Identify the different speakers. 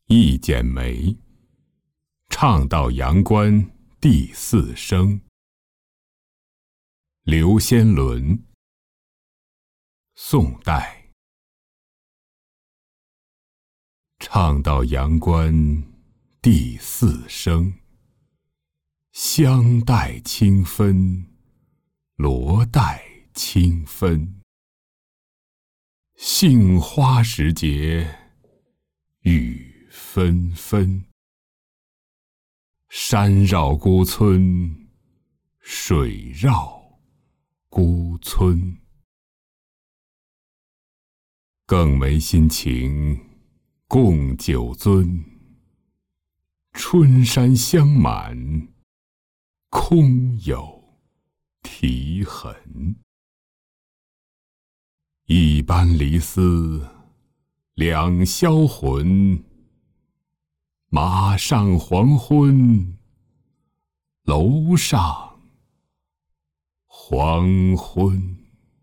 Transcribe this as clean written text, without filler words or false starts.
Speaker 1: 一剪梅，唱到阳关第四声。刘仙伦，宋代。唱到阳关第四声，香带清芬，罗带清芬。杏花时节，雨纷纷。山绕孤村，水绕孤村。更没心情共酒樽，春山香满，空有啼痕。一般离思，两销魂。马上黄昏，楼上黄昏。